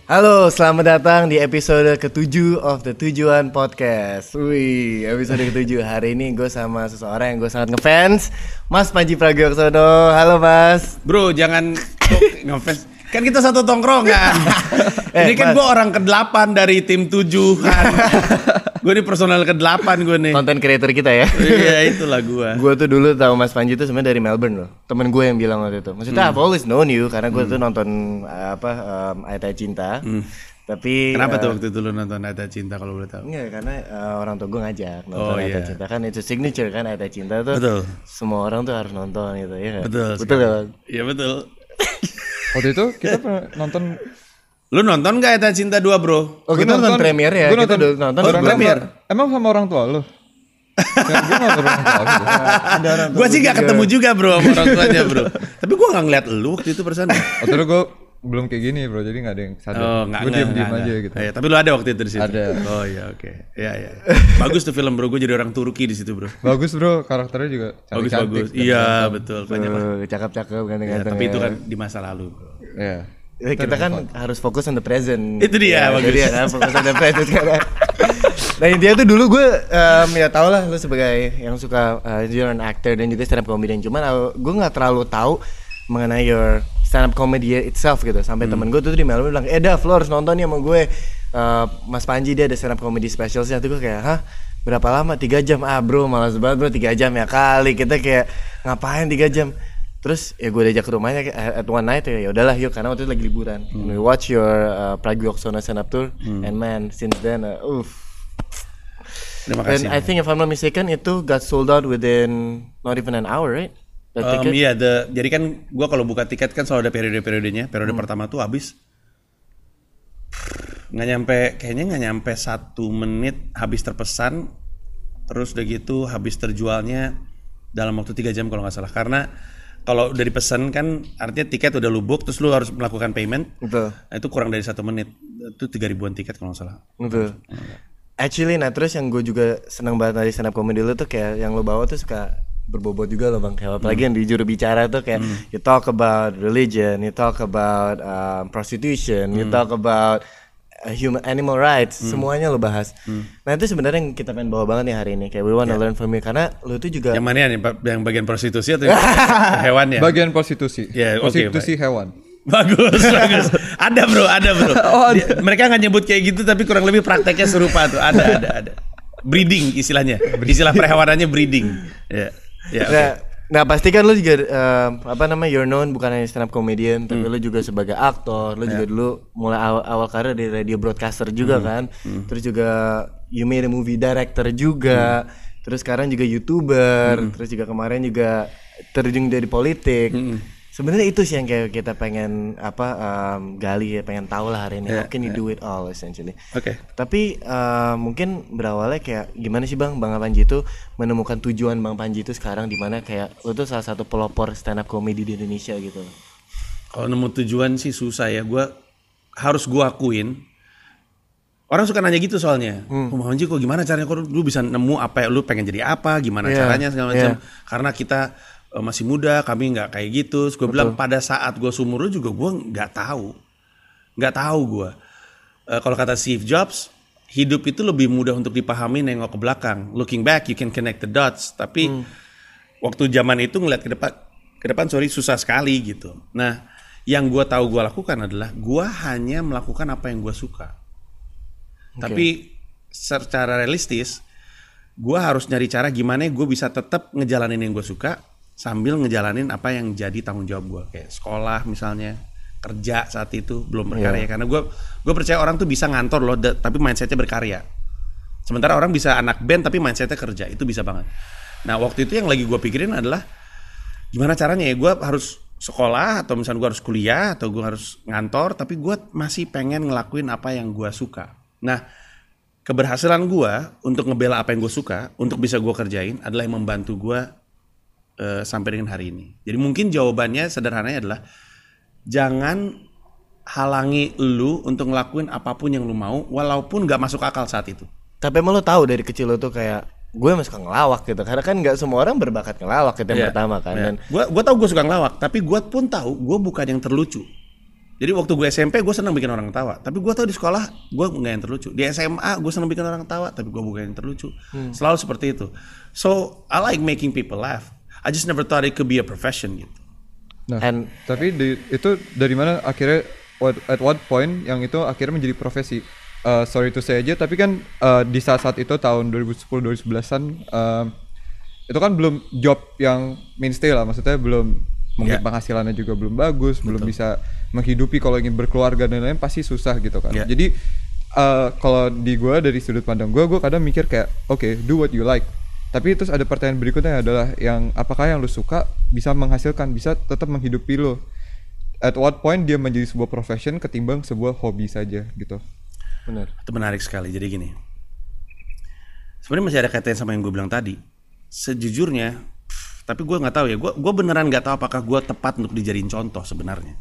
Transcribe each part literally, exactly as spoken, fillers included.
Halo, selamat datang di episode ketujuh of The Tujuan Podcast. Wih, episode ketujuh. Hari ini gue sama seseorang yang gue sangat ngefans, Mas Panji Pragiwaksono. Halo Mas. Bro, jangan ngefans. Kan kita satu tongkrongan. eh, Ini kan gue orang kedelapan dari tim tujuh kan. Gue di personal kedelapan gue nih. Content creator kita ya. Iya, itulah gue. Gue tuh dulu tahu Mas Panji tuh sebenarnya dari Melbourne loh. Temen gue yang bilang waktu itu. Maksudnya hmm. I've always known you karena gue hmm. tuh nonton apa um, Ayat Cinta. Hmm. Tapi kenapa uh, tuh waktu itu lu nonton Ayat Cinta kalau boleh tahu? Enggak, karena uh, orang tua gue ngajak nonton oh, Ayat iya. Cinta kan itu signature kan Ayat Cinta tuh. Betul. Semua orang tuh harus nonton gitu ya. Betul. Betul kan? Iya betul. Waktu itu kita pernah nonton. Lu nonton gak Ayat Cinta dua bro? Oh kita nonton, nonton premier ya? Gue nonton, kita nonton oh, premier. Emang sama orang tua lu? Gue nonton orang tua. Gue sih gak ketemu juga bro sama orang tuanya bro. Tapi gue gak ngeliat lu waktu itu perasaan. Waktu itu gue belum kayak gini bro, jadi gak ada yang sadar. Oh, gak, gue diem diem aja gitu. Ya, tapi lu ada waktu itu di situ. Ada. Oh iya oke. Okay. Ya ya. Bagus tuh film bro, gue jadi orang Turki di situ bro. Bagus bro, karakternya juga bagus bagus. Iya betul. Banyak lah. Cakep-cakep ganteng-ganteng. Ya, tapi itu kan di masa lalu bro. Iya. Ya, kita kan fun. harus fokus on the present. Itu dia, ya, bagus. Jadi ya kan fokus on the present sekarang. Nah intinya tuh dulu gue um, ya tau lah lu sebagai yang suka uh, you're an actor dan juga stand up comedian. Cuman uh, gue nggak terlalu tahu mengenai your stand up comedy itself gitu. Sampai hmm. temen gue tuh di Melbourne bilang, eh Dav lo harus nonton nih sama gue. Uh, Mas Panji dia ada stand up comedy specialsnya. Tuh gue kayak, hah berapa lama? tiga jam? Ah bro malas banget bro, tiga jam ya kali. Kita kayak ngapain tiga jam? Terus ya gue diajak ke rumahnya at one night ya udahlah yuk karena waktu itu lagi liburan. Hmm. We watch your uh, Pragiwaksono stand up tour hmm. and man since then uh, uff. Terima kasih. And I think if I'm not mistaken itu got sold out within not even an hour, right? Um, iya, the, jadi kan gue kalau buka tiket kan selalu ada periode-periodenya. Periode hmm. pertama tuh habis nggak nyampe, kayaknya nggak nyampe satu menit habis terpesan. Terus udah gitu habis terjualnya dalam waktu tiga jam kalau nggak salah. Karena kalau udah dipesan kan artinya tiket udah lu book terus lu harus melakukan payment. Betul. Nah, itu kurang dari satu menit. Itu tiga ribuan tiket kalau nggak salah. Betul. Actually, nah terus yang gue juga senang banget dari stand up comedy lu tuh kayak yang lu bawa tuh suka berbobot juga loh bang. Kayak apalagi hmm. yang di juru bicara tuh kayak hmm. you talk about religion, you talk about um, prostitution, hmm. you talk about human animal rights, hmm. semuanya lo bahas. Hmm. Nah itu sebenarnya yang kita pengen bawa banget nih hari ini. Kayak we wanna yeah. learn from you karena lo tuh juga. Yang mana nih? Yang bagian prostitusi atau hewan ya? Bagian prostitusi. Yeah, prostitusi okay, hewan. Bagus, bagus. Ada bro, ada bro. Oh, ada. Mereka nggak nyebut kayak gitu tapi kurang lebih prakteknya serupa tuh. Ada, ada, ada. Breeding istilahnya. Istilah perhewanannya breeding. Ya, yeah. yeah, nah, okay. Nah pasti kan lo juga uh, apa namanya you're known bukan hanya stand up comedian tapi hmm. lo juga sebagai aktor lo yeah. juga dulu mulai awal, awal karir di radio broadcaster juga hmm. kan hmm. terus juga you made a movie director juga hmm. terus sekarang juga YouTuber hmm. terus juga kemarin juga terjun dari politik hmm. sebenarnya itu sih yang kayak kita pengen apa um, gali ya pengen tahu lah hari ini yeah, how can you yeah. do it all essentially. Oke. Okay. Tapi uh, mungkin berawalnya kayak gimana sih bang Bang Panji itu menemukan tujuan Bang Panji itu sekarang di mana kayak lo tuh salah satu pelopor stand up comedy di Indonesia gitu. Kalau nemu tujuan sih susah ya. Gue harus gue akuin. Orang suka nanya gitu soalnya. Hmm. Oh, Bang Panji kok gimana caranya kok lu bisa nemu apa lu pengen jadi apa gimana yeah. caranya segala macam. Yeah. Karena kita masih muda, kami nggak kayak gitu. Gue bilang pada saat gue seumur lu juga gue nggak tahu, nggak tahu gue. Uh, kalau kata Steve Jobs, hidup itu lebih mudah untuk dipahami nengok ke belakang. Looking back, you can connect the dots. Tapi hmm. waktu zaman itu ngeliat ke depan, ke depan sorry susah sekali gitu. Nah, yang gue tahu gue lakukan adalah gue hanya melakukan apa yang gue suka. Okay. Tapi secara realistis, gue harus nyari cara gimana gue bisa tetap ngejalanin yang gue suka. Sambil ngejalanin apa yang jadi tanggung jawab gue kayak sekolah misalnya kerja saat itu belum berkarya yeah. karena gue gue percaya orang tuh bisa ngantor loh da, tapi mindsetnya berkarya sementara orang bisa anak band tapi mindsetnya kerja itu bisa banget. Nah waktu itu yang lagi gue pikirin adalah gimana caranya ya gue harus sekolah atau misalnya gue harus kuliah atau gue harus ngantor tapi gue masih pengen ngelakuin apa yang gue suka. Nah keberhasilan gue untuk ngebela apa yang gue suka untuk bisa gue kerjain adalah yang membantu gue Uh, sampai dengan hari ini. Jadi mungkin jawabannya sederhananya adalah jangan halangi lu untuk ngelakuin apapun yang lu mau walaupun gak masuk akal saat itu. Tapi emang lu tahu dari kecil lu tuh kayak gue emang suka ngelawak gitu. Karena kan gak semua orang berbakat ngelawak itu yang yeah. pertama kan. Yeah. Dan gue gue tahu gue suka ngelawak, tapi gue pun tahu gue bukan yang terlucu. Jadi waktu gue S M P gue senang bikin orang ketawa, tapi gue tahu di sekolah gue nggak yang terlucu. Di S M A gue senang bikin orang ketawa, tapi gue bukan yang terlucu. Hmm. Selalu seperti itu. So I like making people laugh. I just never thought it could be a profession gitu. Nah, And, tapi di, itu dari mana akhirnya what, at what point yang itu akhirnya menjadi profesi? Uh, sorry to say aja, tapi kan uh, di saat-saat itu tahun dua ribu sepuluh dua ribu sebelasan uh, itu kan belum job yang mainstay lah, maksudnya belum mungkin yeah. penghasilannya juga belum bagus, Betul. belum bisa menghidupi kalau ingin berkeluarga dan lain-lain pasti susah gitu kan. Yeah. Jadi uh, kalau di gue dari sudut pandang gue, gue kadang mikir kayak oke okay, do what you like. Tapi terus ada pertanyaan berikutnya adalah yang apakah yang lu suka bisa menghasilkan, bisa tetap menghidupi lo. At what point dia menjadi sebuah profession ketimbang sebuah hobi saja gitu. Benar. Itu menarik sekali. Jadi gini, sebenarnya masih ada kaitannya sama yang gue bilang tadi. Sejujurnya, pff, tapi gue nggak tahu ya. Gue gue beneran nggak tahu apakah gue tepat untuk dijadiin contoh sebenarnya.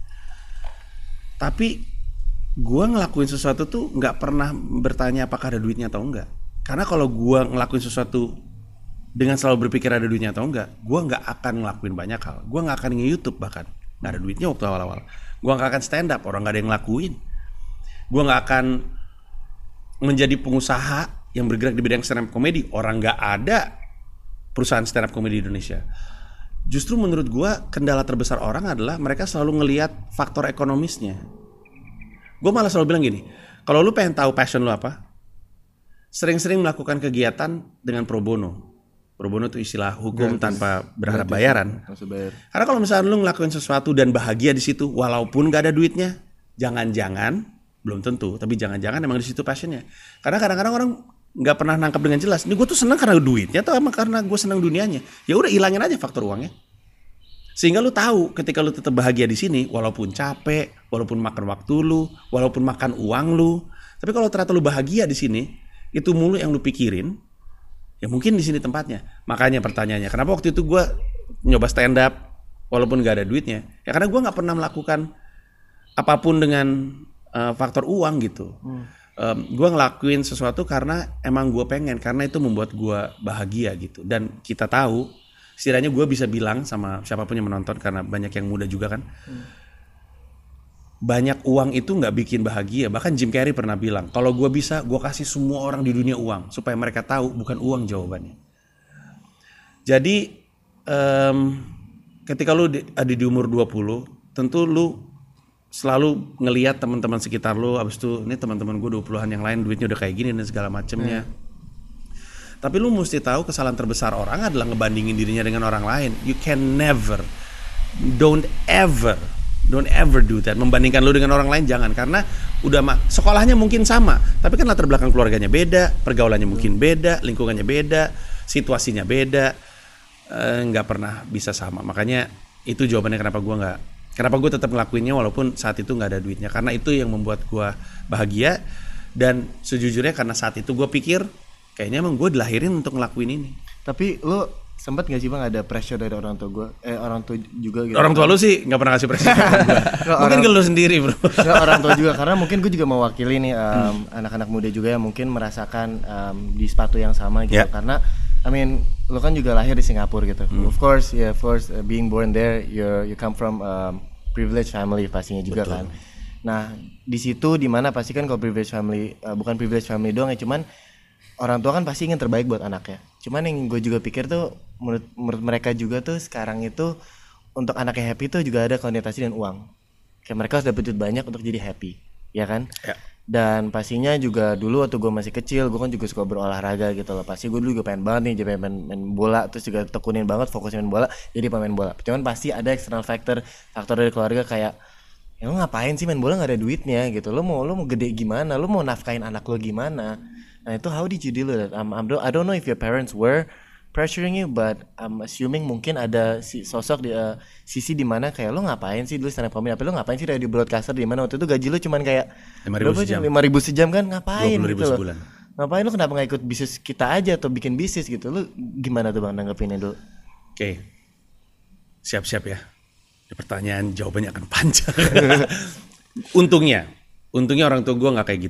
Tapi gue ngelakuin sesuatu tuh nggak pernah bertanya apakah ada duitnya atau enggak. Karena kalau gue ngelakuin sesuatu dengan selalu berpikir ada duitnya atau enggak, gue nggak akan ngelakuin banyak hal. Gue nggak akan nge-YouTube bahkan. Nggak ada duitnya waktu awal-awal. Gue nggak akan stand up, orang nggak ada yang ngelakuin. Gue nggak akan menjadi pengusaha yang bergerak di bidang stand up comedy, orang nggak ada perusahaan stand up comedy di Indonesia. Justru menurut gue kendala terbesar orang adalah mereka selalu ngelihat faktor ekonomisnya. Gue malah selalu bilang gini, kalau lu pengen tahu passion lu apa, sering-sering melakukan kegiatan dengan pro bono. Pro bono itu istilah hukum gratis, tanpa berharap gratis, bayaran. Karena kalau misalnya lu ngelakuin sesuatu dan bahagia di situ, walaupun nggak ada duitnya, jangan-jangan belum tentu, tapi jangan-jangan emang di situ passionnya. Karena kadang-kadang orang nggak pernah nangkap dengan jelas. Ini gue tuh seneng karena duitnya atau emang karena gue seneng dunianya. Ya udah ilangin aja faktor uangnya. Sehingga lu tahu ketika lu tetap bahagia di sini, walaupun capek, walaupun makan waktu lu, walaupun makan uang lu. Tapi kalau ternyata lu bahagia di sini, itu mulu yang lu pikirin. Ya mungkin di sini tempatnya. Makanya pertanyaannya, kenapa waktu itu gue nyoba stand up walaupun nggak ada duitnya? Ya karena gue nggak pernah melakukan apapun dengan Uh, faktor uang gitu. Hmm. Um, gue ngelakuin sesuatu karena emang gue pengen, karena itu membuat gue bahagia gitu. Dan kita tahu, setidaknya gue bisa bilang sama siapapun yang menonton, karena banyak yang muda juga kan, hmm. banyak uang itu nggak bikin bahagia. Bahkan Jim Carrey pernah bilang, kalau gue bisa, gue kasih semua orang di dunia uang supaya mereka tahu bukan uang jawabannya. Jadi um, ketika lu di, ada di umur dua puluh, tentu lu selalu ngelihat teman-teman sekitar lo, abis itu ini teman-teman gue dua puluhan yang lain duitnya udah kayak gini dan segala macemnya. Hmm. Tapi lu mesti tahu kesalahan terbesar orang adalah ngebandingin dirinya dengan orang lain. You can never, don't ever, don't ever do that. Membandingkan lu dengan orang lain jangan, karena udah ma- sekolahnya mungkin sama, tapi kan latar belakang keluarganya beda, pergaulannya mungkin beda, lingkungannya beda, situasinya beda, nggak e, pernah bisa sama. Makanya itu jawabannya kenapa gue nggak. Kenapa gue tetap ngelakuinnya walaupun saat itu nggak ada duitnya, karena itu yang membuat gue bahagia. Dan sejujurnya karena saat itu gue pikir kayaknya emang gue dilahirin untuk ngelakuin ini. Tapi lo sempat nggak sih bang ada pressure dari orang tua gue, eh orang tua juga gitu? Orang tua lo sih nggak pernah kasih pressure. Mungkin ke lo sendiri bro. Nggak, orang tua juga, karena mungkin gue juga mewakili nih um, hmm. anak-anak muda juga yang mungkin merasakan um, di sepatu yang sama gitu. Yeah. Karena I mean, lo kan juga lahir di Singapura gitu. Hmm. Of course, yeah, of course, uh, being born there, you you come from um, privileged family pastinya juga. Betul. Kan. Nah, di situ di mana pasti kan kalau privileged family, uh, bukan privileged family doang ya, cuman orang tua kan pasti ingin terbaik buat anaknya. Cuman yang gue juga pikir tuh, menurut, menurut mereka juga tuh sekarang itu untuk anaknya happy tuh juga ada konotasi dengan uang. Kayak mereka harus dapat duit banyak untuk jadi happy, ya kan? Ya. Dan pastinya juga dulu waktu gue masih kecil, gue kan juga suka berolahraga gitu loh. Pasti gue dulu juga pengen banget nih, jadi pengen main, main bola, terus juga tekunin banget fokusnya main bola, jadi pemain bola. Cuman pasti ada external factor, faktor dari keluarga kayak, ya lo ngapain sih main bola nggak ada duitnya gitu. Lo mau lo mau gede gimana? Lo mau nafkain anak lo gimana? Nah itu how did you deal with it? Um, I don't know if your parents were pressuring you, but I'm assuming mungkin ada si sosok di uh, sisi di mana kayak lo ngapain sih dulu stand up comedy, apa lo ngapain sih radio broadcaster di mana waktu itu gaji lo cuman kayak lima ribu sejam kan, ngapain dua puluh ribu gitu sebulan. Lo ngapain lo, kenapa nggak ikut bisnis kita aja atau bikin bisnis gitu? Lo gimana tuh bang nanggepinnya dulu? Oke, okay. Siap-siap ya, pertanyaan jawabannya akan panjang. Untungnya, untungnya orang tua gue nggak kayak gitu.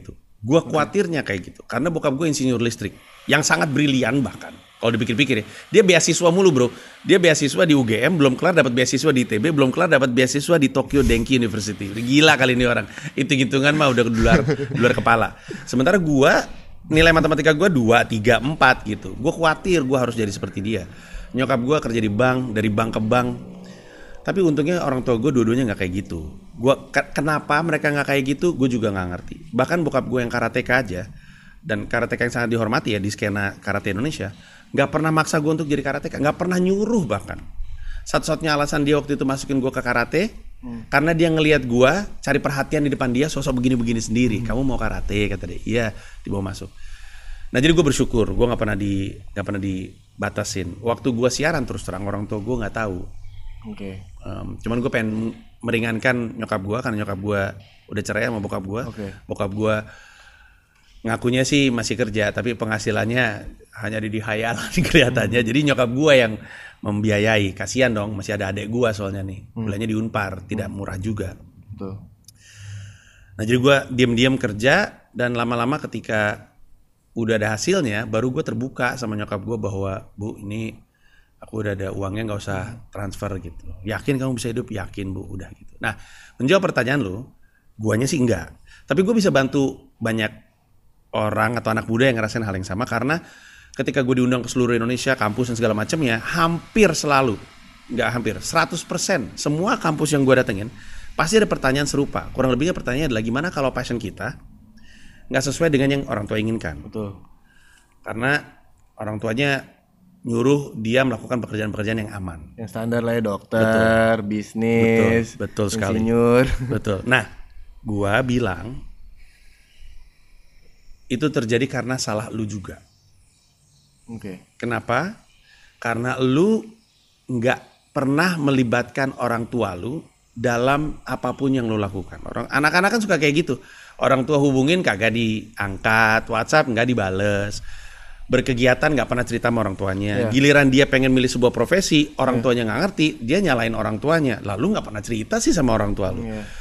Gue khawatirnya kayak gitu, karena bokap gue insinyur listrik, yang sangat brilian bahkan. Kalau dipikir-pikir ya, dia beasiswa mulu bro. Dia beasiswa di U G M, belum kelar dapat beasiswa di I T B, belum kelar dapat beasiswa di Tokyo Denki University. Gila kali ini orang. Hitung-hitungan mah udah luar luar kepala. Sementara gua nilai matematika gua dua, tiga, empat gitu. Gua khawatir gua harus jadi seperti dia. Nyokap gua kerja di bank, dari bank ke bank. Tapi untungnya orang tua gua dua-duanya nggak kayak gitu. Gua ke- kenapa mereka nggak kayak gitu? Gue juga nggak ngerti. Bahkan bokap gua yang karateka aja, dan karateka yang sangat dihormati ya di skena karate Indonesia, nggak pernah maksa gue untuk jadi karateka, nggak pernah nyuruh bahkan. Satu-satunya alasan dia waktu itu masukin gue ke karate, hmm. karena dia ngelihat gue cari perhatian di depan dia, sosok begini-begini sendiri. Hmm. Kamu mau karate, kata dia. Iya, dibawa masuk. Nah jadi gue bersyukur, gue nggak pernah di nggak pernah dibatasin. Waktu gue siaran terus terang orang tua gue nggak tahu. Oke. Okay. Um, cuman gue pengen meringankan nyokap gue karena nyokap gue udah cerai sama bokap gue. Okay. Bokap gue ngakunya sih masih kerja, tapi penghasilannya hanya di hayalan kelihatannya. Hmm. Jadi nyokap gue yang membiayai. Kasihan dong, masih ada adik gue soalnya nih. Hmm. Bulannya di Unpar, tidak murah juga. Betul. Nah jadi gue diam-diam kerja, dan lama-lama ketika udah ada hasilnya, baru gue terbuka sama nyokap gue bahwa, Bu ini aku udah ada uangnya, nggak usah transfer gitu. Yakin kamu bisa hidup? Yakin Bu, udah gitu. Nah menjawab pertanyaan lu, guanya sih enggak. Tapi gue bisa bantu banyak orang atau anak muda yang ngerasain hal yang sama, karena ketika gue diundang ke seluruh Indonesia, kampus dan segala macamnya, hampir selalu, nggak hampir, seratus persen semua kampus yang gue datengin pasti ada pertanyaan serupa. Kurang lebihnya pertanyaannya adalah gimana kalau passion kita nggak sesuai dengan yang orang tua inginkan. Betul. Karena orang tuanya nyuruh dia melakukan pekerjaan-pekerjaan yang aman. Yang standar lah ya, dokter, betul. Bisnis, betul, betul sekali. Insinyur. Betul. Nah, gue bilang itu terjadi karena salah lu juga. Oke. Okay. Kenapa? Karena lu nggak pernah melibatkan orang tua lu dalam apapun yang lu lakukan. Orang anak-anak kan suka kayak gitu. Orang tua hubungin kagak diangkat, WhatsApp nggak dibales, berkegiatan nggak pernah cerita sama orang tuanya. Yeah. Giliran dia pengen milih sebuah profesi, orang yeah. tuanya nggak ngerti, dia nyalain orang tuanya. Lalu nggak pernah cerita sih sama orang tua lu. Yeah.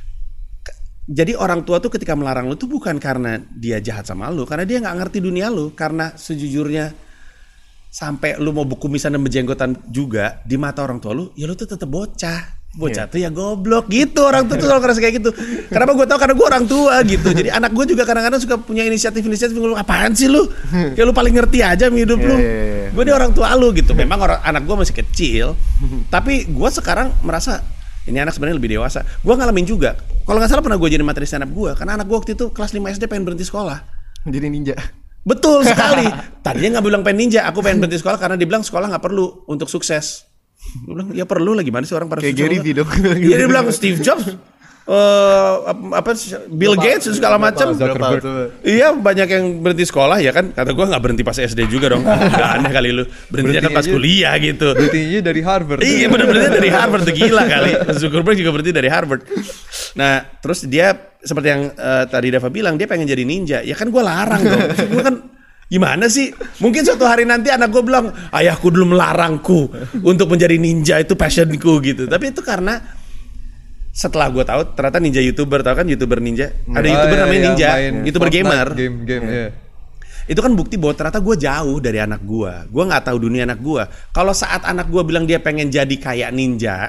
Jadi orang tua tuh ketika melarang lu tuh bukan karena dia jahat sama lu, karena dia nggak ngerti dunia lu. Karena sejujurnya sampai lu mau kumisan dan berjenggotan juga di mata orang tua lu, ya lu tuh tetap bocah. Bocah yeah. tuh ya goblok gitu, orang tuh tuh selalu ngerasa kayak gitu. Kenapa gue tahu? Karena gue orang tua gitu. Jadi anak gue juga kadang-kadang suka punya inisiatif-inisiatif. Lu apaan sih lu? Kayak lu paling ngerti aja hidup yeah, lu. Yeah, yeah. Gue dia orang tua lu gitu. Memang orang anak gue masih kecil, tapi gue sekarang merasa ini anak sebenarnya lebih dewasa. Gue ngalamin juga. Kalau nggak salah pernah gue jadi materi stand up gue. Karena anak gue waktu itu kelas lima S D pengen berhenti sekolah. Jadi ninja. Betul sekali. Tadinya nggak bilang pengen ninja. Aku pengen berhenti sekolah karena dibilang sekolah nggak perlu untuk sukses. Gue bilang ya perlu lah, gimana sih orang pada kayak Gary Vee dong. Iya dia bilang Steve Jobs, uh, apa Bill Gates segala macam. Iya banyak yang berhenti sekolah ya kan. Kata gue nggak berhenti pas S D juga dong. Gak aneh kali lu. Berhentinya kan pas kuliah gitu. Berhentinya dari Harvard. Iya bener-bener dari Harvard tuh, gila kali. Zuckerberg juga berhenti dari Harvard. Nah terus dia seperti yang uh, tadi Dava bilang, dia pengen jadi ninja. Ya kan gue larang dong. Gue kan gimana sih? Mungkin suatu hari nanti anak gue bilang, ayahku dulu melarangku untuk menjadi ninja, itu passionku gitu. Tapi itu karena setelah gue tahu ternyata ninja YouTuber, tahu kan YouTuber ninja? Ada oh, YouTuber iya, namanya iya, ninja, YouTuber Fortnite, gamer. Game, game, yeah. Itu kan bukti bahwa ternyata gue jauh dari anak gue. Gue nggak tahu dunia anak gue. Kalau saat anak gue bilang dia pengen jadi kayak ninja,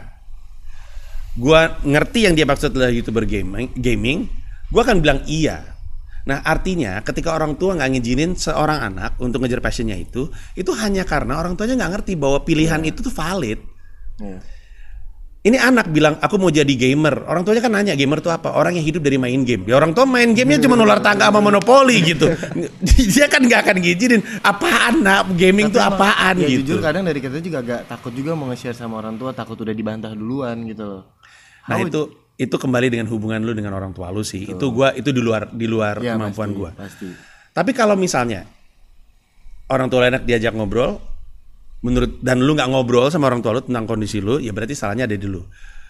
gue ngerti yang dia maksud adalah YouTuber gaming, gaming, gue akan bilang iya. Nah artinya ketika orang tua nggak ngizinin seorang anak untuk ngejar passionnya itu, itu hanya karena orang tuanya nggak ngerti bahwa pilihan yeah. itu tuh valid. Yeah. Ini anak bilang aku mau jadi gamer, orang tuanya kan nanya gamer tuh apa? Orang yang hidup dari main game. Ya orang tua main gamenya cuma ular tangga sama monopoli gitu. Dia kan nggak akan ngizinin. Apaan nak gaming tapi tuh apaan ya, gitu. Jujur kadang dari kita juga agak takut juga mau nge-share sama orang tua, takut udah dibantah duluan gitu loh. Nah oh, itu itu kembali dengan hubungan lu dengan orang tua lu sih. Betul. Itu gua itu di luar di luar ya, kemampuan pasti, gua. Pasti. Tapi kalau misalnya orang tua lu enak diajak ngobrol, menurut dan lu nggak ngobrol sama orang tua lu tentang kondisi lu, ya berarti salahnya ada di lu.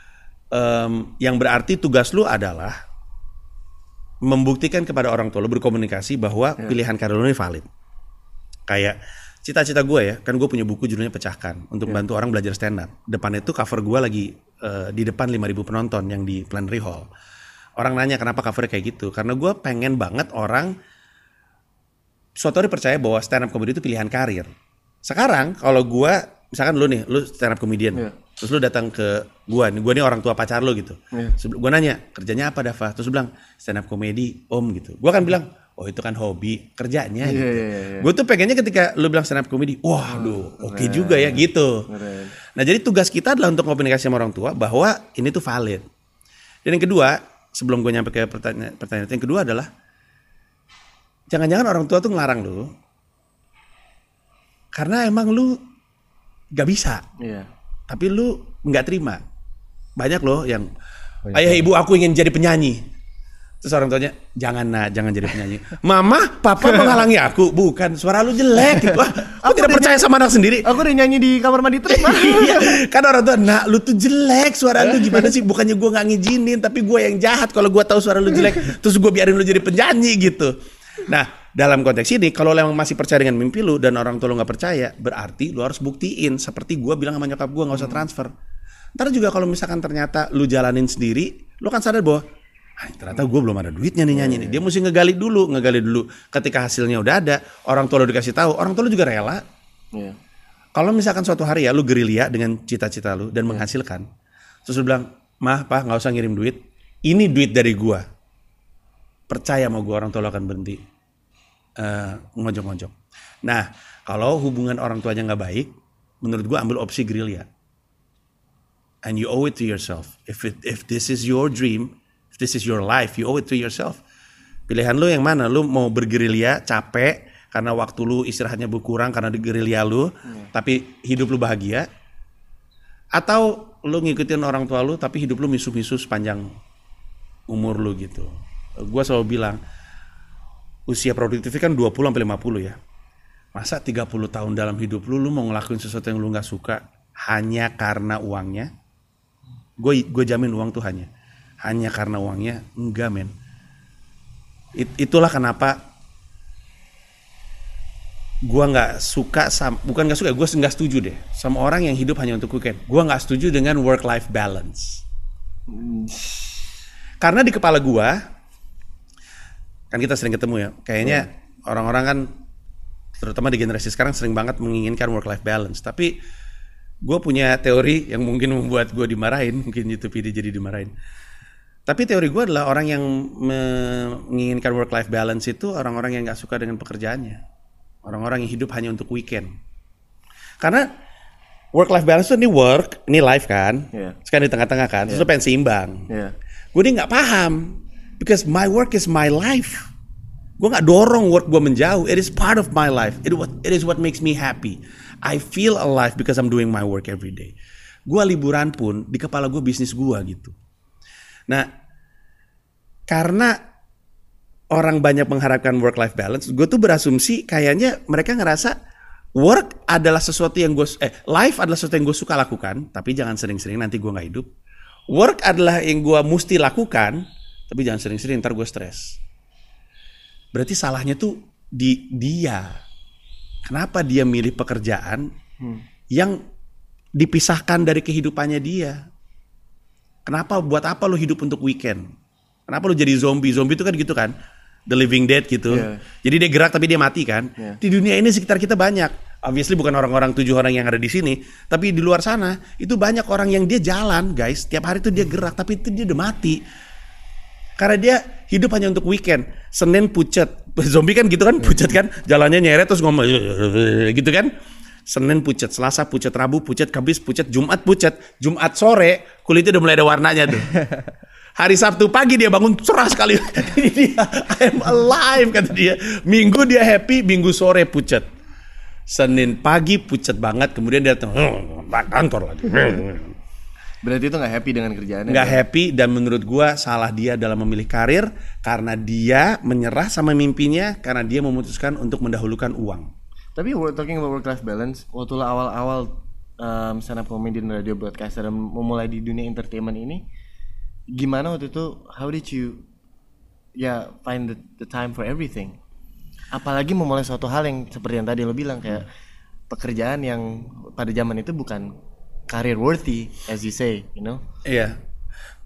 Um, yang berarti tugas lu adalah membuktikan kepada orang tua lu, berkomunikasi bahwa ya. Pilihan karir lu ini valid. Kayak cita-cita gue ya, kan gue punya buku judulnya Pecahkan untuk yeah. bantu orang belajar stand up. Depannya itu cover gue lagi uh, di depan lima ribu penonton yang di Plenary Hall. Orang nanya kenapa covernya kayak gitu. Karena gue pengen banget orang suatu hari percaya bahwa stand up comedy itu pilihan karir. Sekarang kalau gue, misalkan lu nih, lu stand up comedian. Yeah. Terus lu datang ke gue, gue nih orang tua pacar lu gitu. Yeah. Gue nanya, kerjanya apa Dava? Terus lu bilang, stand up comedy om gitu. Gue akan bilang, oh itu kan hobi, kerjanya gitu. Yeah, yeah, yeah. Gue tuh pengennya ketika lu bilang stand up comedy, wah aduh oke okay juga ya gitu. Keren. Nah jadi tugas kita adalah untuk komunikasi sama orang tua bahwa ini tuh valid. Dan yang kedua, sebelum gue nyampe ke pertanyaan, pertanyaan yang kedua adalah, jangan-jangan orang tua tuh ngelarang lu, karena emang lu gak bisa. Yeah. Tapi lu nggak terima. Banyak loh yang Banyak ayah ibu aku ingin jadi penyanyi. Terus orang tuanya jangan nak, jangan jadi penyanyi. Mama, papa menghalangi aku. Bukan, suara lu jelek. Wah, aku, aku tidak percaya nyanyi, sama anak sendiri. Aku udah nyanyi di kamar mandi terus. Iya, kan orang tua, nak lu tuh jelek. Suara lu gimana sih? Bukannya gue nggak ngizinin, tapi gue yang jahat kalau gue tahu suara lu jelek. Terus gue biarin lu jadi penyanyi gitu. Nah, dalam konteks ini, kalau lu emang masih percaya dengan mimpi lu dan orang tua lu nggak percaya, berarti lu harus buktiin. Seperti gue bilang sama nyokap gue nggak usah transfer. Ntar juga kalau misalkan ternyata lu jalanin sendiri, lu kan sadar bahwa ah, ternyata gue belum ada duitnya nih nyanyi nih. Dia mesti ngegali dulu, ngegali dulu. Ketika hasilnya udah ada, orang tua lu dikasih tahu, orang tua lu juga rela. Yeah. Kalau misalkan suatu hari ya lu gerilya dengan cita-cita lu dan yeah. menghasilkan, terus lu bilang, mah, pah nggak usah ngirim duit, ini duit dari gue. Percaya sama gue, orang tua lu akan berhenti uh, ngojok-ngojok. Nah, kalau hubungan orang tuanya nggak baik, menurut gue ambil opsi gerilya. And you owe it to yourself. If it, if this is your dream, if this is your life, you owe it to yourself. Pilihan lu yang mana? Lu mau bergerilya, capek karena waktu lu istirahatnya berkurang karena di gerilya lu, hmm. tapi hidup lu bahagia? Atau lu ngikutin orang tua lu tapi hidup lu misuh-misuh sepanjang umur lu gitu. Gua selalu bilang usia produktif kan dua puluh sampai lima puluh ya. Masa tiga puluh tahun dalam hidup lu lu mau ngelakuin sesuatu yang lu enggak suka hanya karena uangnya? Gue gue jamin uang tuh hanya hanya karena uangnya, enggak men. It, itulah kenapa gue nggak suka sama, bukan nggak suka, gue nggak setuju deh sama orang yang hidup hanya untuk weekend. Gue nggak setuju dengan work life balance. Hmm. Karena di kepala gue, kan kita sering ketemu ya, kayaknya hmm. orang-orang kan, terutama di generasi sekarang sering banget menginginkan work life balance. Tapi gue punya teori yang mungkin membuat gue dimarahin, mungkin YouTube ini jadi dimarahin. Tapi teori gue adalah orang yang menginginkan work life balance itu orang-orang yang gak suka dengan pekerjaannya. Orang-orang yang hidup hanya untuk weekend. Karena work life balance itu ini work, ini life kan. Yeah. Sekarang di tengah-tengah kan, terus yeah. lo pengen seimbang. Yeah. Gue ini gak paham. Because my work is my life. Gue gak dorong work gue menjauh. It is part of my life. It, it is what makes me happy. I feel alive because I'm doing my work every day. Gue liburan pun di kepala gue bisnis gue gitu. Nah, karena orang banyak mengharapkan work life balance, gue tuh berasumsi kayaknya mereka ngerasa work adalah sesuatu yang gue eh life adalah sesuatu yang gue suka lakukan, tapi jangan sering-sering nanti gue nggak hidup. Work adalah yang gue mesti lakukan, tapi jangan sering-sering ntar gue stres. Berarti salahnya tuh di dia. Kenapa dia milih pekerjaan hmm. yang dipisahkan dari kehidupannya dia? Kenapa, buat apa lo hidup untuk weekend? Kenapa lo jadi zombie? Zombie itu kan gitu kan, The Living Dead gitu. Yeah. Jadi dia gerak tapi dia mati kan. Yeah. Di dunia ini sekitar kita banyak. Obviously bukan orang-orang tujuh orang yang ada di sini, tapi di luar sana itu banyak orang yang dia jalan, guys. Tiap hari itu dia gerak, tapi itu dia udah mati. Karena dia hidup hanya untuk weekend. Senin pucet. Zombie kan gitu kan, pucet kan. Jalannya nyeret terus ngomong gitu kan. Senin pucet, Selasa pucet, Rabu pucet, Kamis pucet, Jumat pucet. Jumat sore kulitnya udah mulai ada warnanya tuh. Hari Sabtu pagi dia bangun cerah sekali. Ini dia, I'm alive kata dia. Minggu dia happy, Minggu sore pucet. Senin pagi pucet banget, kemudian dia datang kantor lagi. Berarti itu nggak happy dengan kerjaannya? Nggak happy, dan menurut gua salah dia dalam memilih karir karena dia menyerah sama mimpinya karena dia memutuskan untuk mendahulukan uang. Tapi we're talking about work life balance. Waktu lah awal-awal um, stand up comedy dan radio broadcaster dan memulai di dunia entertainment ini, gimana waktu itu? How did you ya yeah, find the, the time for everything? Apalagi memulai suatu hal yang seperti yang tadi lo bilang, kayak pekerjaan yang pada zaman itu bukan career worthy as you say, you know? Iya.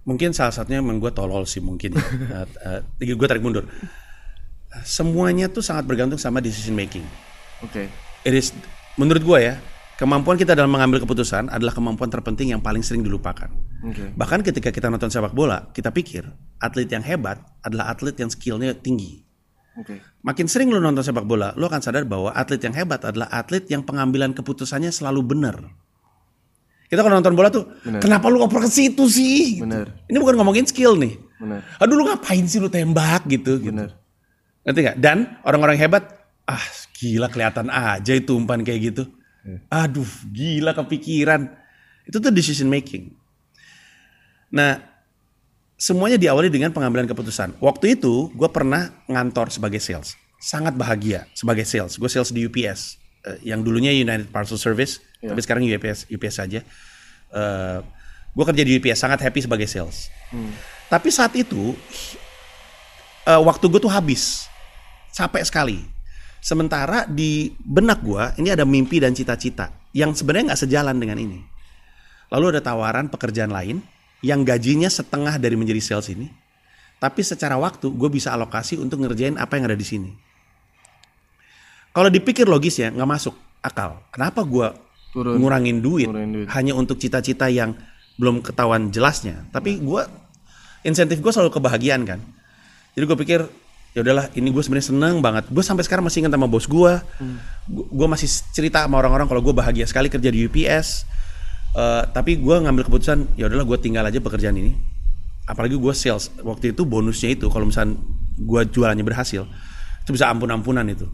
mungkin salah satunya memang gue tolol sih mungkin. uh, uh, gue tarik mundur. Semuanya tuh sangat bergantung sama decision making. Oke. Okay. It is, menurut gue ya, kemampuan kita dalam mengambil keputusan adalah kemampuan terpenting yang paling sering dilupakan. Okay. Bahkan ketika kita nonton sepak bola, kita pikir atlet yang hebat adalah atlet yang skillnya tinggi. Okay. Makin sering lu nonton sepak bola, lu akan sadar bahwa atlet yang hebat adalah atlet yang pengambilan keputusannya selalu benar. Kita kalau nonton bola tuh, bener. Kenapa lu ngoper ke situ sih? Bener. Ini bukan ngomongin skill nih. Bener. Aduh lu ngapain sih lu tembak gitu. Bener. Gitu. Ngerti gak? Dan orang-orang hebat, ah gila kelihatan aja itu umpan kayak gitu. Aduh gila kepikiran. Itu tuh decision making. Nah semuanya diawali dengan pengambilan keputusan. Waktu itu gue pernah ngantor sebagai sales. Sangat bahagia sebagai sales. Gue sales di U P S. Uh, yang dulunya United Parcel Service. Yeah. Tapi sekarang U P S, U P S saja. Uh, gue kerja di U P S. Sangat happy sebagai sales. Hmm. Tapi saat itu uh, waktu gue tuh habis. Capek sekali. Sementara di benak gue ini ada mimpi dan cita-cita yang sebenarnya nggak sejalan dengan ini. Lalu ada tawaran pekerjaan lain yang gajinya setengah dari menjadi sales ini, tapi secara waktu gue bisa alokasi untuk ngerjain apa yang ada di sini. Kalau dipikir logis ya nggak masuk akal. Kenapa gue Turun. ngurangin duit, duit hanya untuk cita-cita yang belum ketahuan jelasnya? Tapi gue insentif gue selalu kebahagiaan kan. Jadi gue pikir ya udahlah, ini gue sebenarnya seneng banget. Gue sampai sekarang masih ingat sama bos gue. Hmm. Gue masih cerita sama orang-orang kalau gue bahagia sekali kerja di U P S. Uh, tapi gue ngambil keputusan, ya udahlah gue tinggal aja pekerjaan ini. Apalagi gue sales. Waktu itu bonusnya itu kalau misalnya gue jualannya berhasil, itu bisa ampun-ampunan itu.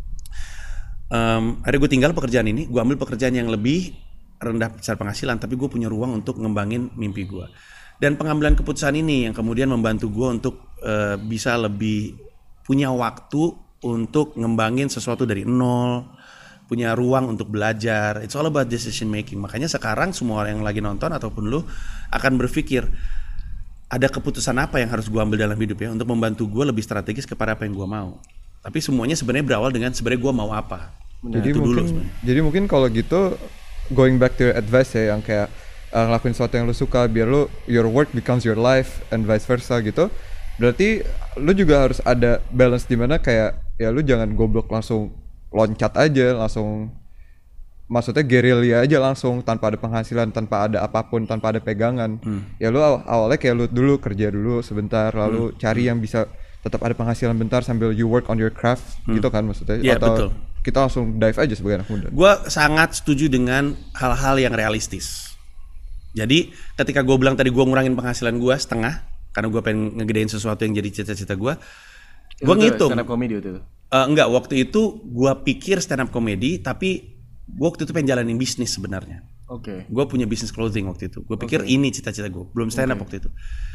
Um, akhirnya gue tinggal pekerjaan ini. Gue ambil pekerjaan yang lebih rendah secara penghasilan, tapi gue punya ruang untuk ngembangin mimpi gue. Dan pengambilan keputusan ini yang kemudian membantu gue untuk uh, bisa lebih punya waktu untuk ngembangin sesuatu dari nol, punya ruang untuk belajar. It's all about decision making. Makanya sekarang semua orang yang lagi nonton ataupun lu akan berpikir ada keputusan apa yang harus gue ambil dalam hidup ya untuk membantu gue lebih strategis kepada apa yang gue mau. Tapi semuanya sebenarnya berawal dengan sebenarnya gue mau apa. Nah, jadi itu mungkin, dulu jadi mungkin kalau gitu going back to your advice ya yang kayak Uh, ngelakuin sesuatu yang lu suka biar lu your work becomes your life and vice versa gitu. Berarti lu juga harus ada balance di mana kayak ya lu jangan goblok langsung loncat aja, langsung maksudnya gerilya aja langsung tanpa ada penghasilan, tanpa ada apapun, tanpa ada pegangan. Hmm. Ya lu aw- awalnya kayak lu dulu kerja dulu sebentar, lalu hmm. cari yang bisa tetap ada penghasilan bentar sambil you work on your craft hmm. gitu kan maksudnya. Yeah, atau betul. Kita langsung dive aja sebagai anak muda. Gue sangat setuju dengan hal-hal yang realistis. Jadi ketika gue bilang tadi gue ngurangin penghasilan gue setengah karena gue pengen ngegedein sesuatu yang jadi cita-cita gue, gue ngitung. Stand up comedy waktu itu? Uh, enggak, waktu itu gue pikir stand up comedy, tapi gue waktu itu pengen jalanin bisnis sebenarnya. Oke. Okay. Gue punya bisnis clothing waktu itu. Gue pikir okay. ini cita-cita gue, belum stand up okay. waktu itu.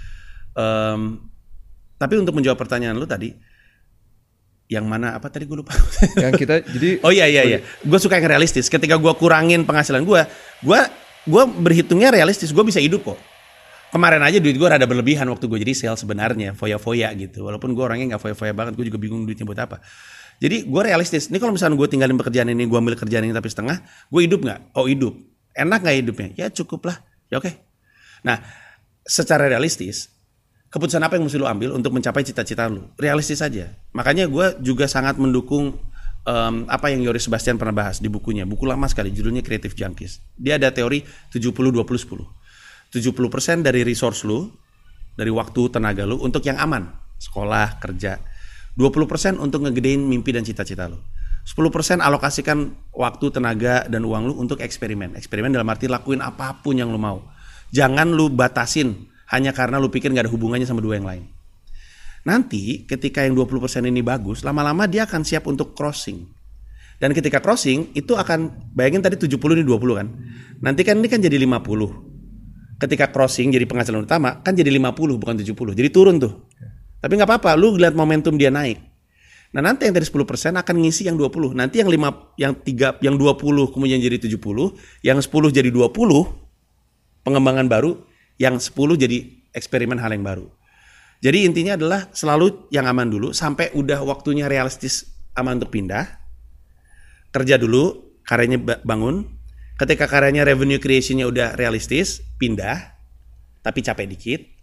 Um, tapi untuk menjawab pertanyaan lu tadi, yang mana apa tadi gue lupa. Yang kita jadi. Oh iya iya iya. Gue suka yang realistis. Ketika gue kurangin penghasilan gue, gue gue berhitungnya realistis, gue bisa hidup kok. Kemarin aja duit gue rada berlebihan waktu gue jadi sales sebenarnya, foya-foya gitu. Walaupun gue orangnya nggak foya-foya banget, gue juga bingung duitnya buat apa. Jadi gue realistis. Ini kalau misalnya gue tinggalin pekerjaan ini, gue ambil kerjaan ini tapi setengah, gue hidup nggak? Oh hidup. Enak nggak hidupnya? Ya cukup lah. Ya oke. Okay. Nah, secara realistis, keputusan apa yang mesti lu ambil untuk mencapai cita-cita lu? Realistis aja. Makanya gue juga sangat mendukung Um, apa yang Yoris Sebastian pernah bahas di bukunya, buku lama sekali, judulnya Creative Junkies. Dia ada teori tujuh puluh dua puluh sepuluh. tujuh puluh persen dari resource lu, dari waktu, tenaga lu untuk yang aman, sekolah, kerja. dua puluh persen untuk ngegedein mimpi dan cita-cita lu. sepuluh persen alokasikan waktu, tenaga, dan uang lu untuk eksperimen. Eksperimen dalam arti lakuin apapun yang lu mau. Jangan lu batasin hanya karena lu pikir gak ada hubungannya sama dua yang lain. Nanti ketika yang dua puluh persen ini bagus, lama-lama dia akan siap untuk crossing. Dan ketika crossing itu akan, bayangin tadi tujuh puluh ini dua puluh kan. Nanti kan ini kan jadi lima puluh. Ketika crossing jadi penghasilan utama kan jadi lima puluh bukan tujuh puluh. Jadi turun tuh. Tapi nggak apa-apa, lu lihat momentum dia naik. Nah, nanti yang dari sepuluh persen akan ngisi yang dua puluh. Nanti yang lima yang tiga yang dua puluh kemudian jadi tujuh puluh, yang sepuluh jadi dua puluh. Pengembangan baru, yang sepuluh jadi eksperimen hal yang baru. Jadi intinya adalah selalu yang aman dulu sampai udah waktunya realistis aman untuk pindah. Kerja dulu, karyanya bangun. Ketika karyanya revenue creation-nya udah realistis, pindah. Tapi capek dikit.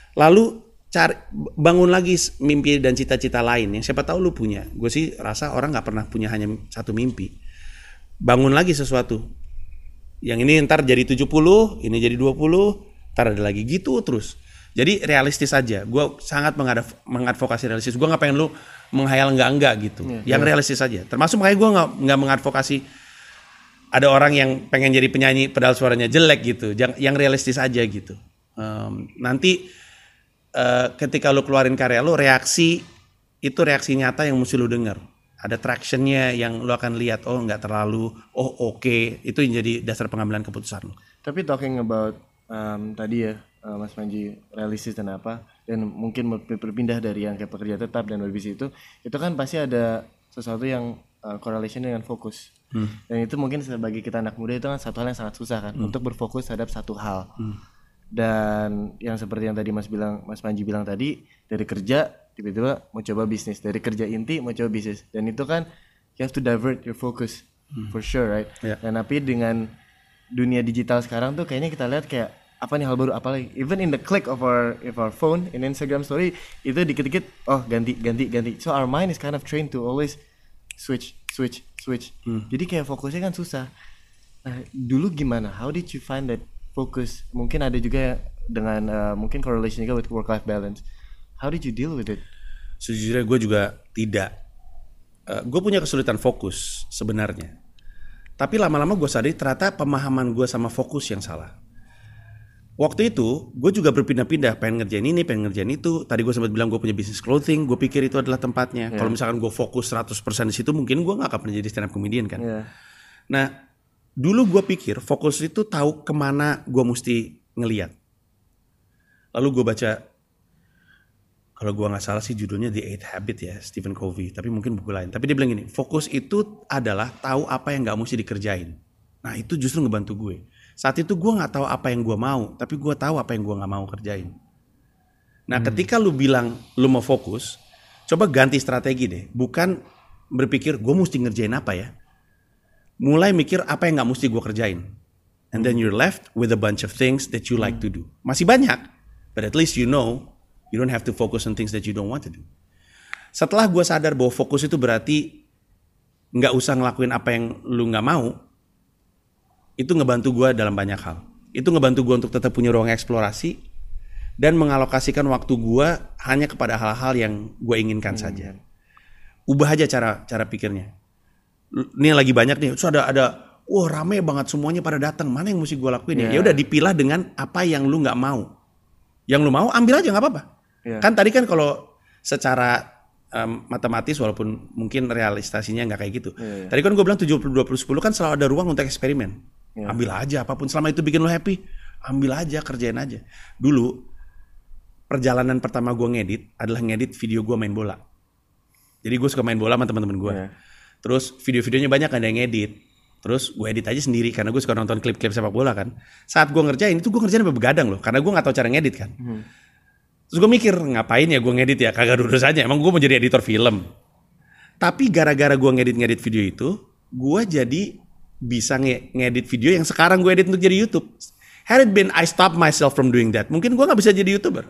Lalu cari bangun lagi mimpi dan cita-cita lain yang siapa tahu lu punya. Gue sih rasa orang nggak pernah punya hanya satu mimpi. Bangun lagi sesuatu. Yang ini ntar jadi tujuh puluh, ini jadi dua puluh, ntar ada lagi gitu terus. Jadi realistis aja. Gue sangat mengadv- mengadvokasi realistis. Gue nggak pengen lu menghayal enggak-enggak gitu. Yeah, yang yeah. realistis aja. Termasuk makanya gue nggak nggak mengadvokasi ada orang yang pengen jadi penyanyi padahal suaranya jelek gitu. Yang, yang realistis aja gitu. Um, nanti uh, ketika lu keluarin karya lu, reaksi itu reaksi nyata yang mesti lu denger. Ada tractionnya yang lu akan lihat. Oh nggak terlalu. Oh oke. Okay. Itu yang jadi dasar pengambilan keputusan lu. Tapi talking about um, tadi ya. Uh, Mas Panji realistis dan apa dan mungkin berpindah dari yang kayak pekerja tetap dan berbisnis itu itu kan pasti ada sesuatu yang uh, correlation dengan fokus hmm. dan itu mungkin bagi kita anak muda itu kan satu hal yang sangat susah kan hmm. untuk berfokus terhadap satu hal hmm. dan yang seperti yang tadi Mas bilang Mas Panji bilang tadi dari kerja tiba-tiba mau coba bisnis, dari kerja inti mau coba bisnis, dan itu kan you have to divert your focus hmm. for sure, right? Yeah. Dan tapi dengan dunia digital sekarang tuh kayaknya kita lihat kayak apa nih hal baru, apalagi even in the click of our of our phone in Instagram story itu dikit-dikit oh ganti ganti ganti, so our mind is kind of trained to always switch switch switch hmm. jadi kayak fokusnya kan susah. Nah, dulu gimana, how did you find that focus? Mungkin ada juga dengan uh, mungkin correlation juga with work life balance, how did you deal with it? Sejujurnya gue juga tidak uh, gue punya kesulitan fokus sebenarnya, tapi lama-lama gue sadari ternyata pemahaman gue sama fokus yang salah. Waktu itu, gue juga berpindah-pindah, pengen ngerjain ini, pengen ngerjain itu. Tadi gue sempat bilang gue punya bisnis clothing, gue pikir itu adalah tempatnya. Yeah. Kalau misalkan gue fokus seratus persen di situ, mungkin gue gak akan pernah jadi stand up comedian kan. Yeah. Nah, dulu gue pikir fokus itu tahu kemana gue mesti ngeliat. Lalu gue baca, kalau gue gak salah sih judulnya The Eighth Habit ya, Stephen Covey. Tapi mungkin buku lain. Tapi dia bilang gini, fokus itu adalah tahu apa yang gak mesti dikerjain. Nah, itu justru ngebantu gue. Saat itu gue gak tahu apa yang gue mau, tapi gue tahu apa yang gue gak mau kerjain. Nah hmm. ketika lu bilang lu mau fokus, coba ganti strategi deh. Bukan berpikir gue mesti ngerjain apa ya. Mulai mikir apa yang gak mesti gue kerjain. And then you're left with a bunch of things that you like to do. Masih banyak, but at least you know you don't have to focus on things that you don't want to do. Setelah gue sadar bahwa fokus itu berarti gak usah ngelakuin apa yang lu gak mau, itu ngebantu gue dalam banyak hal. Itu ngebantu gue untuk tetap punya ruang eksplorasi dan mengalokasikan waktu gue hanya kepada hal-hal yang gue inginkan hmm. saja. Ubah aja cara cara pikirnya. Ini lagi banyak nih, so ada ada, wah rame banget semuanya pada datang. Mana yang mesti gue lakuin yeah. ya? Ya udah dipilah dengan apa yang lu nggak mau. Yang lu mau ambil aja nggak apa-apa. Yeah. Kan tadi kan kalau secara um, matematis walaupun mungkin realisasinya nggak kayak gitu. Yeah, yeah. Tadi kan gue bilang tujuh puluh dua puluh sepuluh kan selalu ada ruang untuk eksperimen. Ya. Ambil aja apapun selama itu bikin lo happy, ambil aja, kerjain aja. Dulu perjalanan pertama gue ngedit adalah ngedit video gue main bola. Jadi gue suka main bola sama teman-teman gue. Ya. Terus video-videonya banyak ada yang ngedit. Terus gue edit aja sendiri karena gue suka nonton klip-klip sepak bola kan. Saat gue ngerjain itu gue ngerjain sampai begadang loh, karena gue nggak tahu cara ngedit kan. Hmm. Terus gue mikir ngapain ya gue ngedit ya, kagak lurus aja. Emang gue mau jadi editor film. Tapi gara-gara gue ngedit-ngedit video itu, gue jadi bisa nge- ngedit video yang sekarang gue edit untuk jadi YouTube. Had it been I stop myself from doing that, mungkin gue gak bisa jadi YouTuber.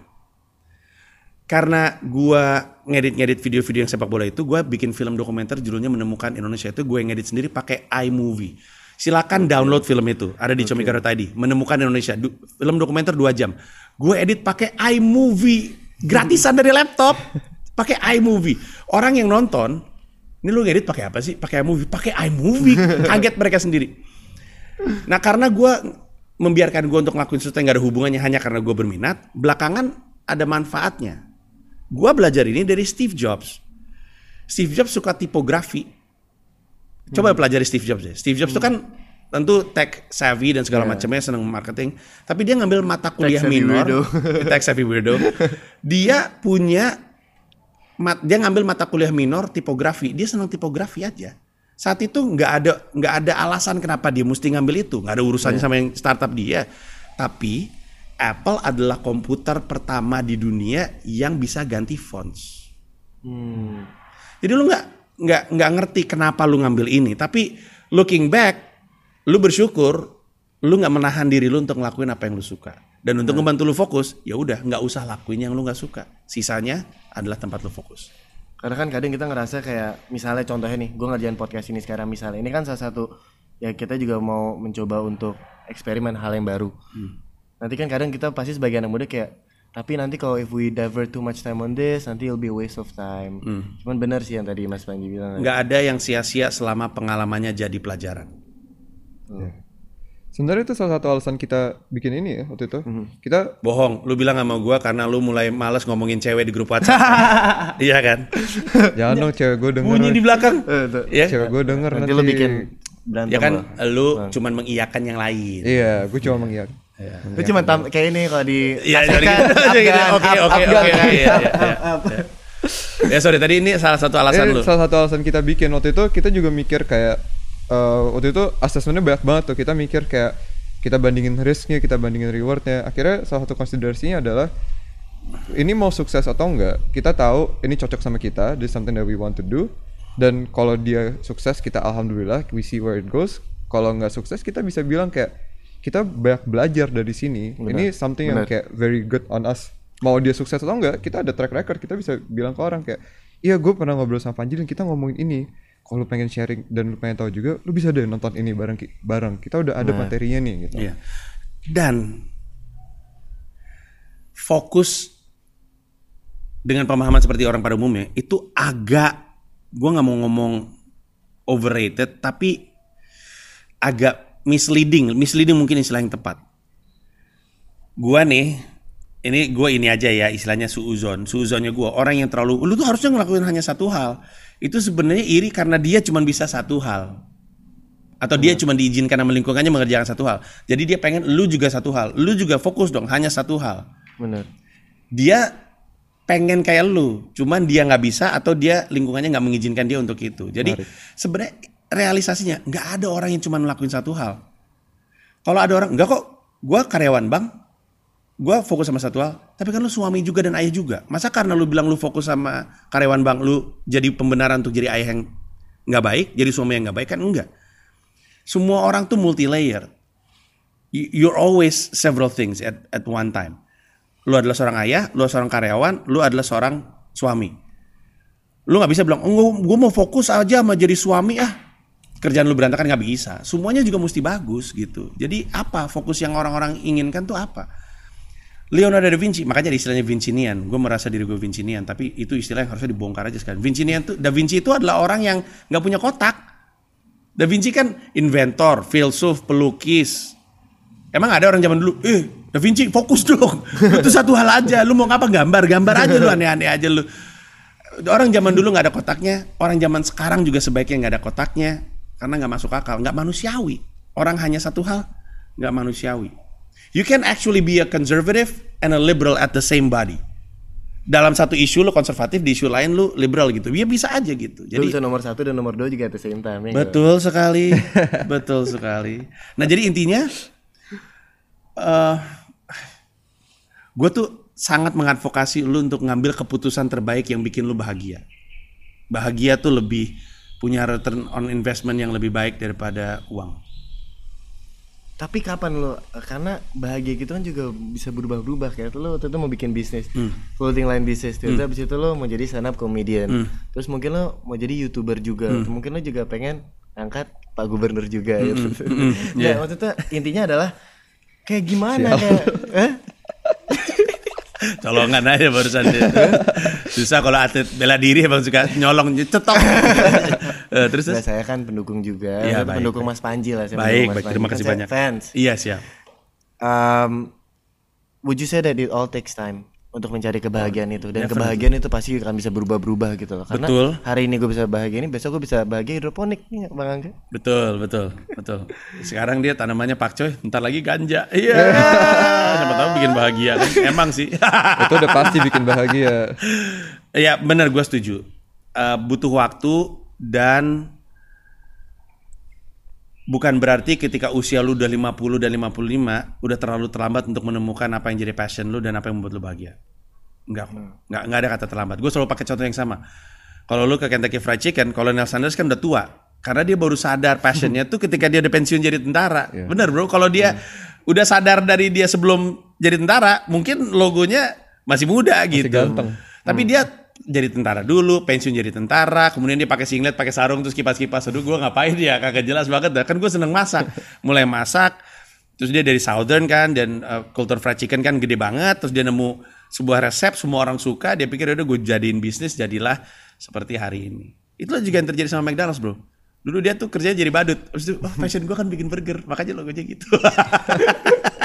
Karena gue ngedit-ngedit video-video yang sepak bola itu, gue bikin film dokumenter judulnya Menemukan Indonesia. Itu gue ngedit sendiri pakai iMovie. Silakan download film itu, ada di okay. comika dot i d. Menemukan Indonesia, du- film dokumenter dua jam. Gue edit pakai iMovie, gratisan dari laptop, pakai iMovie. Orang yang nonton, ini lu ngedit pakai apa sih? Pakai iMovie, pakai iMovie. Kaget mereka sendiri. Nah, karena gue membiarkan gue untuk ngelakuin sesuatu yang gak ada hubungannya hanya karena gue berminat, belakangan ada manfaatnya. Gue belajar ini dari Steve Jobs. Steve Jobs suka tipografi. Coba hmm. pelajari Steve Jobs ya. Steve Jobs itu hmm. kan tentu tech savvy dan segala yeah. macamnya, seneng marketing. Tapi dia ngambil mata kuliah minor, tech savvy weirdo. Dia punya Mat, dia ngambil mata kuliah minor tipografi, dia senang tipografi aja. Saat itu nggak ada nggak ada alasan kenapa dia mesti ngambil itu, nggak ada urusannya yeah. sama yang startup dia. Tapi Apple adalah komputer pertama di dunia yang bisa ganti fonts. Hmm. Jadi lu nggak nggak nggak ngerti kenapa lu ngambil ini, tapi looking back, lu bersyukur lu nggak menahan diri lu untuk ngelakuin apa yang lu suka. Dan untuk hmm. ngebantu lu fokus, ya udah nggak usah lakuin yang lu nggak suka. Sisanya adalah tempat lu fokus. Karena kan kadang kita ngerasa kayak misalnya contohnya nih, gue ngerjain podcast ini sekarang misalnya, ini kan salah satu ya kita juga mau mencoba untuk eksperimen hal yang baru. Hmm. Nanti kan kadang kita pasti sebagai anak muda kayak, tapi nanti kalau if we divert too much time on this, nanti it'll be a waste of time. Hmm. Cuman benar sih yang tadi Mas Panji bilang. Nggak ada yang sia-sia selama pengalamannya jadi pelajaran. Hmm. Sebenarnya itu salah satu alasan kita bikin ini ya waktu itu. Mm-hmm. Kita bohong, lu bilang sama gua karena lu mulai malas ngomongin cewek di grup WhatsApp. Iya kan? Jangan dong cewek gua denger. Bunyi di belakang. Ya? Cewek gua denger nanti. Nanti lu bikin berantem. Ya kan, lo. lu nah. cuman mengiyakan yang lain. Iya, gua cuma mengiyakan. Iya. Lu cuma tam kayak ini kalau di Iya, jadi oke oke oke. Ya sorry, tadi ini salah satu alasan lu. Salah satu alasan kita bikin waktu itu kita juga mikir kayak Uh, waktu itu asesmennya banyak banget tuh, kita mikir kayak kita bandingin risknya, kita bandingin rewardnya. Akhirnya salah satu konsiderasinya adalah ini mau sukses atau enggak, kita tahu ini cocok sama kita, this is something that we want to do. Dan kalau dia sukses kita alhamdulillah, we see where it goes. Kalau nggak sukses kita bisa bilang kayak kita banyak belajar dari sini. Benar. Ini something Benar. yang kayak very good on us. Mau dia sukses atau enggak, kita ada track record, kita bisa bilang ke orang kayak, iya gue pernah ngobrol sama Panji dan kita ngomongin ini. Kalau lu pengen sharing dan lu pengen tahu juga, lu bisa deh nonton ini bareng bareng. Kita udah ada nah, materinya nih gitu. Iya. Dan fokus dengan pemahaman seperti orang pada umumnya itu agak, gue nggak mau ngomong overrated, tapi agak misleading. Misleading mungkin istilah yang tepat. Gue nih, ini gue ini aja ya istilahnya suuzon. Suuzonnya gue orang yang terlalu, lu tuh harusnya ngelakuin hanya satu hal. Itu sebenarnya iri karena dia cuma bisa satu hal. Atau dia cuma diizinkan sama lingkungannya mengerjakan satu hal. Jadi dia pengen lu juga satu hal. Lu juga fokus dong, hanya satu hal. Benar. Dia pengen kayak lu, cuman dia nggak bisa atau dia lingkungannya nggak mengizinkan dia untuk itu. Jadi sebenarnya realisasinya nggak ada orang yang cuma ngelakuin satu hal. Kalau ada orang, enggak kok, gue karyawan bank, gue fokus sama satu hal, tapi kan lu suami juga dan ayah juga. Masa karena lu bilang lu fokus sama karyawan bank, lu jadi pembenaran untuk jadi ayah yang nggak baik, jadi suami yang nggak baik? Kan enggak. Semua orang tuh multi layer. You're always several things at at one time. Lu adalah seorang ayah, lu adalah seorang karyawan, lu adalah seorang suami. Lu nggak bisa bilang, oh, gue mau fokus aja sama jadi suami ah. Kerjaan lu berantakan, nggak bisa. Semuanya juga mesti bagus gitu. Jadi apa fokus yang orang-orang inginkan tuh apa? Leonardo da Vinci, makanya istilahnya Vincinian. Gue merasa diri gue Vincinian, tapi itu istilah yang harusnya dibongkar aja sekarang. Vincinian tuh, Da Vinci itu adalah orang yang nggak punya kotak. Da Vinci kan inventor, filsuf, pelukis. Emang ada orang zaman dulu, eh Da Vinci fokus dong, itu satu hal aja. Lu mau ngapa gambar, gambar aja lu, aneh-aneh aja lu. Orang zaman dulu nggak ada kotaknya, orang zaman sekarang juga sebaiknya nggak ada kotaknya, karena nggak masuk akal, nggak manusiawi. Orang hanya satu hal, nggak manusiawi. You can actually be a conservative and a liberal at the same body. Dalam satu isu lu konservatif, di isu lain lu liberal gitu. Ya bisa aja gitu. Jadi lu bisa nomor satu dan nomor dua juga at the same time. Ya betul gak? sekali, betul sekali. Nah jadi intinya, uh, gue tuh sangat mengadvokasi lu untuk ngambil keputusan terbaik yang bikin lu bahagia. Bahagia tuh lebih punya return on investment yang lebih baik daripada uang. Tapi kapan lo, karena bahagia gitu kan juga bisa berubah-ubah. Kayak lo waktu itu mau bikin bisnis, hmm. clothing line bisnis, terus hmm. abis itu lo mau jadi stand up comedian, hmm. terus mungkin lo mau jadi YouTuber juga, hmm. mungkin lo juga pengen angkat Pak Gubernur juga, hmm. gitu. Hmm. Yeah. Nah, waktu itu intinya adalah kayak gimana kayak, eh? Colongan aja barusan dia. Susah kalau atlet bela diri emang suka nyolong cetok. uh, terus nah, saya kan pendukung juga, ya, baik, pendukung baik. Mas Panji lah. Saya baik, Mas baik. Terima kasih banyak. Fans. Iya siap. Um, would you say that it all takes time untuk mencari kebahagiaan itu, dan definitely. Kebahagiaan itu pasti akan bisa berubah-berubah gitu loh. Karena betul. Hari ini gue bisa bahagia ini, besok gue bisa bahagia hidroponik nih Bang Angga. Betul, betul, betul. Sekarang dia tanamannya pakcoy, bentar lagi ganja. Iya. Yeah. Siapa tahu bikin bahagia kan? Emang sih. Itu udah pasti bikin bahagia. Iya, benar, gue setuju. Uh, butuh waktu dan bukan berarti ketika usia lu udah lima puluh dan lima puluh lima udah terlalu terlambat untuk menemukan apa yang jadi passion lu dan apa yang membuat lu bahagia. Enggak, enggak, enggak ada kata terlambat. Gue selalu pakai contoh yang sama. Kalau lu ke Kentucky Fried Chicken, Colonel Sanders kan udah tua. Karena dia baru sadar passionnya tuh ketika dia udah pensiun jadi tentara. Yeah. Bener bro, kalau dia yeah. udah sadar dari dia sebelum jadi tentara, mungkin logonya masih muda Masih gitu. ganteng. Tapi dia jadi tentara dulu, pensiun jadi tentara, kemudian dia pakai singlet, pakai sarung, terus kipas-kipas. Aduh, gue ngapain ya? Kagak jelas banget dah. Kan gue seneng masak. Mulai masak, terus dia dari Southern kan, dan uh, kultur fried chicken kan gede banget. Terus dia nemu sebuah resep, semua orang suka. Dia pikir udah gue jadiin bisnis, jadilah seperti hari ini. Itulah juga yang terjadi sama McDonald's, bro. Dulu dia tuh kerjanya jadi badut. Terus itu, oh passion gue kan bikin burger, makanya logonya gitu.